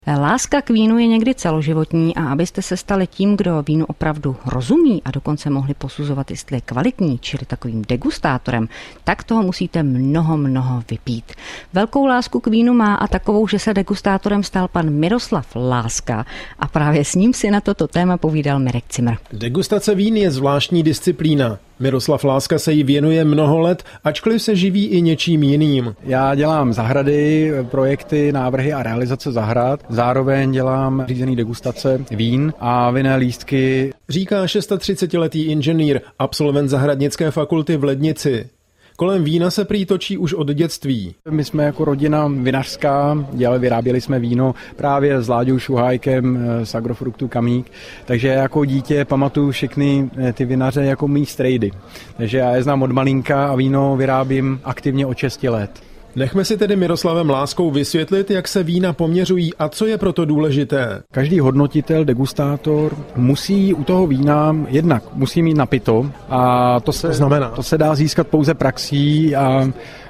Láska k vínu je někdy celoživotní a abyste se stali tím, kdo vínu opravdu rozumí a dokonce mohli posuzovat, jestli je kvalitní, čili takovým degustátorem, tak toho musíte mnoho vypít. Velkou lásku k vínu má a takovou, že se degustátorem stal pan Miroslav Láska a právě s ním si na toto téma povídal Mirek Cimr. Degustace vín je zvláštní disciplína. Miroslav Láska se jí věnuje mnoho let, ačkoliv se živí i něčím jiným. Já dělám zahrady, projekty, návrhy a realizace zahrad. Zároveň dělám řízený degustace vín a vinné lístky. Říká 36letý inženýr, absolvent zahradnické fakulty v Lednici. Kolem vína se prý točí už od dětství. My jsme jako rodina vinařská, vyráběli jsme víno právě s Láďou Šuhájkem z Agrofruktu Kamík, takže jako dítě pamatuju všechny ty vinaře jako mý strejdy. Takže já je znám od malinka a víno vyrábím aktivně od 6 let. Nechme si tedy Miroslavem Láskou vysvětlit, jak se vína poměřují a co je proto důležité. Každý hodnotitel, degustátor musí u toho vína jednak musí mít napito a to se dá získat pouze praxí a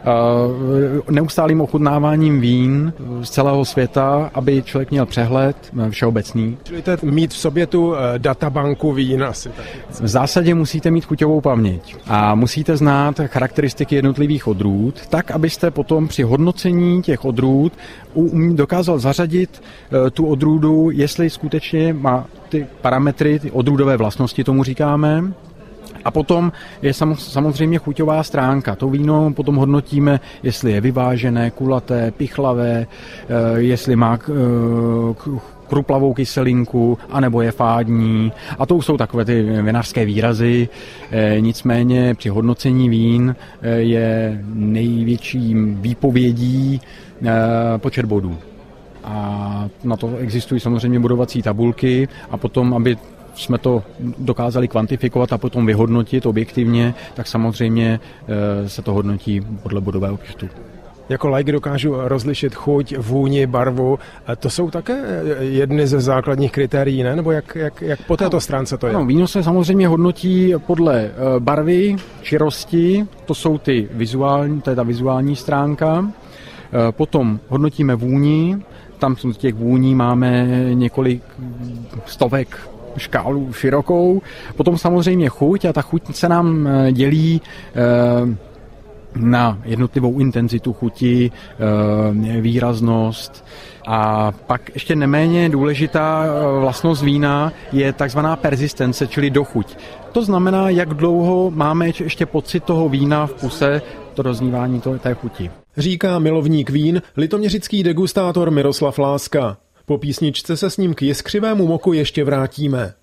neustálým ochutnáváním vín z celého světa, aby člověk měl přehled všeobecný. Čili to mít v sobě tu databanku vín asi taky. V zásadě musíte mít chuťovou paměť a musíte znát charakteristiky jednotlivých odrůd, tak abyste potom při hodnocení těch odrůd dokázal zařadit tu odrůdu, jestli skutečně má ty parametry, ty odrůdové vlastnosti, tomu říkáme. A potom je samozřejmě chuťová stránka. To víno potom hodnotíme, jestli je vyvážené, kulaté, pichlavé, jestli má kruplavou kyselinku, anebo je fádní. A to jsou takové ty vinařské výrazy. Nicméně při hodnocení vín je největším výpovědí počet bodů. A na to existují samozřejmě bodovací tabulky a potom, aby jsme to dokázali kvantifikovat a potom vyhodnotit objektivně, tak samozřejmě se to hodnotí podle bodového počtu. Jako laik dokážu rozlišit chuť, vůni, barvu. To jsou také jedny ze základních kritérií, ne? Nebo jak po této stránce to je? No, víno se samozřejmě hodnotí podle barvy, čirosti, to jsou ty vizuální, to je ta vizuální stránka. Potom hodnotíme vůni, tam z těch vůní máme několik stovek škálu širokou. Potom samozřejmě chuť a ta chuť se nám dělí na jednotlivou intenzitu chuti, výraznost a pak ještě neméně důležitá vlastnost vína je takzvaná perzistence, čili dochuť. To znamená, jak dlouho máme ještě pocit toho vína v puse, to doznívání té chuti. Říká milovník vín litoměřický degustátor Miroslav Láska. Po písničce se s ním k jiskřivému moku ještě vrátíme.